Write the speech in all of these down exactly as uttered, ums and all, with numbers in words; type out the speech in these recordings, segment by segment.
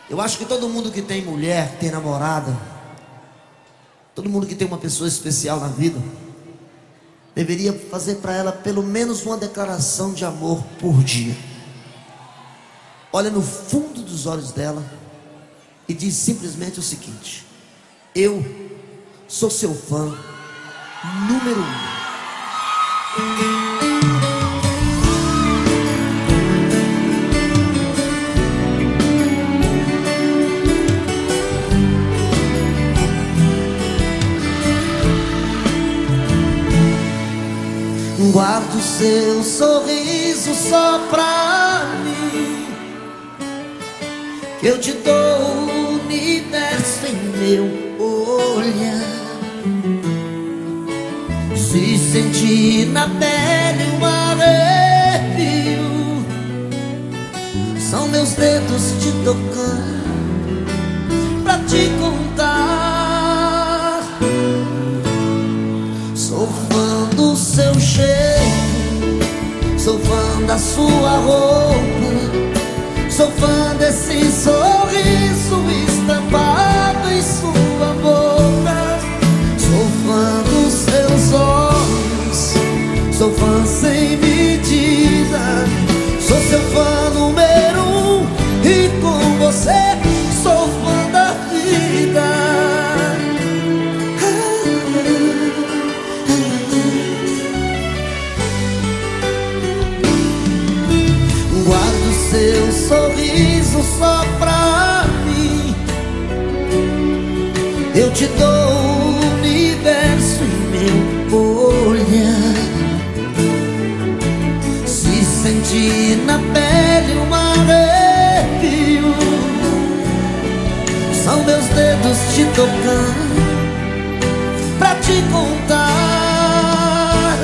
Eu acho que todo mundo que tem mulher, que tem namorada, todo mundo que tem uma pessoa especial na vida, deveria fazer para ela pelo menos uma declaração de amor por dia. Olha no fundo dos olhos dela e diz simplesmente o seguinte: eu sou seu fã número um. Guardo seu sorriso só pra mim, que eu te dou o universo em meu olhar. Se sentir na pele um arrepio, são meus dedos te tocando pra te contar. Sou fã do seu cheiro, sou fã da sua roupa, sou fã desse sorriso estampado em sua boca. Sou fã dos seus olhos, sou fã sem medida, sou seu fã número um, e com você sou fã da vida. Guardo seu sorriso só pra mim, eu te dou o universo em meu olhar. Se sentir na pele um arrepio, são meus dedos te tocando pra te contar.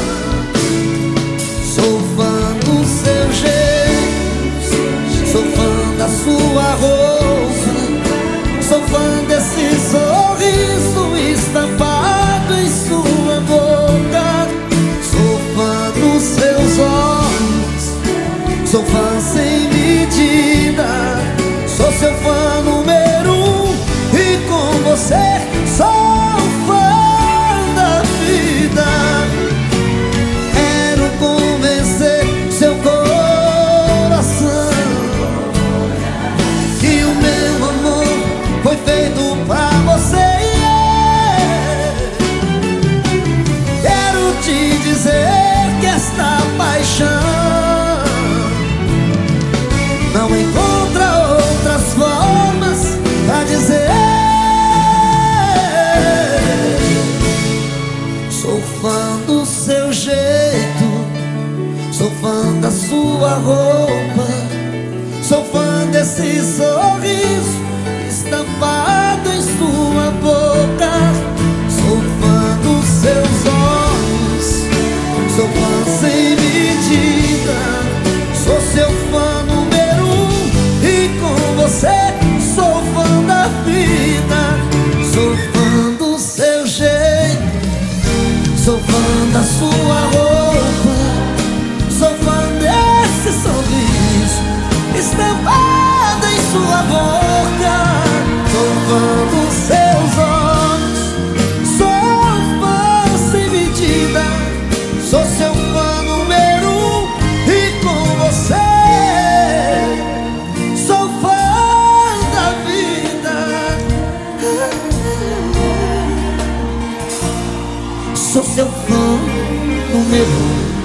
Sou fã do seu jeito, sou fã da sua roupa, sou fã desse sorriso estampado em sua boca. Sou fã dos seus olhos, sou fã sem medida, sou seu fã número um, e com você sou fã da vida. Quero convencer seu coração que o meu amor foi feito pra você. Quero te dizer que esta paixão não encontra outras formas pra dizer. Sou fã do seu jeito, sou fã da sua roupa, sou fã desse sorriso estampado em sua boca. Sou fã dos seus olhos, sou fã sem medida, sou seu fã número um, e com você sou fã da vida. Sou fã do seu jeito, sou fã da sua roupa, sou fã desse sorriso estampado em sua boca. Sou fã dos seus olhos, sou fã sem medida, sou seu fã número um, e com você sou fã da vida. Sou seu fã número um.